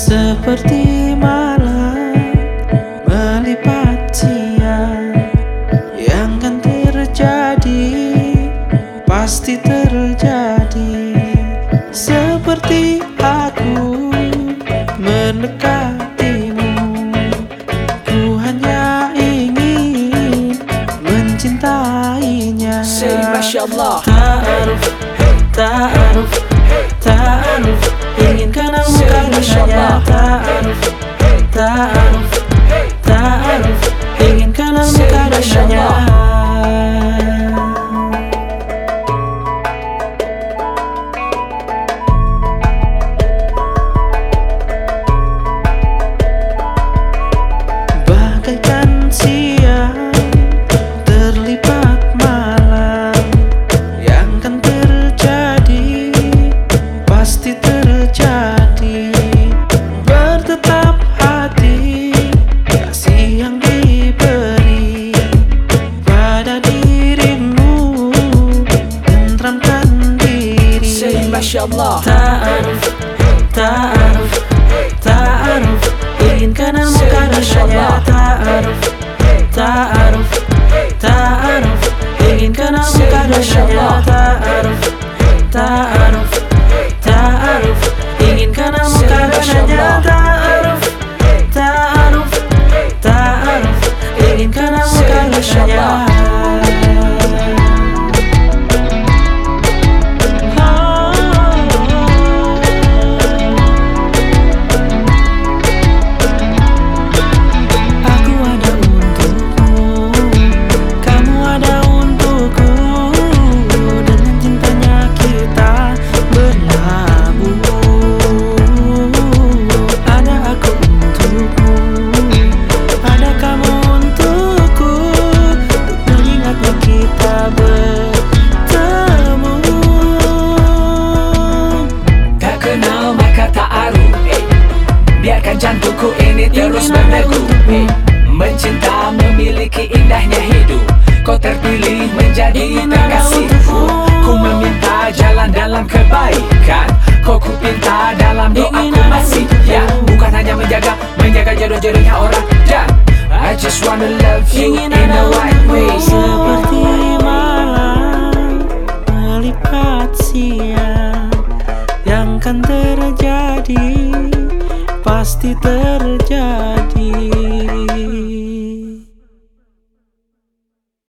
Seperti malam melipat siang, yang kan terjadi pasti terjadi. Seperti aku mendekatimu, ku hanya ingin mencintainya. Say Masya Allah. Ta'aruf, ta'aruf, ta'aruf, ingin kenalmu karenanya. Ta'aruf, ta'aruf, ta'aruf, ingin kenalmu karenanya. Bagaikan siang terlipat malam, yang kan terjadi pasti terjadi. Bertetap hati kasih yang diberi pada dirimu, tentramkan diri. Say Masya Allah. Ta'aruf, ta'aruf, ta'aruf, ingin kenalmu karenanya. Ta'aruf, ta'aruf, ta'aruf, ingin kenalmu karenanya. Ta'aruf, ta'aruf, ta'aruf, ingin kenalmu karenanya. Ta'aruf, ta'aruf, ta'aruf, ingin kenalmu karenanya. Jantungku ini terus berdegup, mencinta memiliki indahnya hidup. Kau terpilih menjadi terkasihku. Ku meminta jalan dalam kebaikan, kau ku pinta dalam doaku masih. Ya, bukan hanya menjaga jodoh-jodohnya orang. Dan I just wanna love you in the right way. Seperti malam melipat siang, yang kan terjadi pasti terjadi.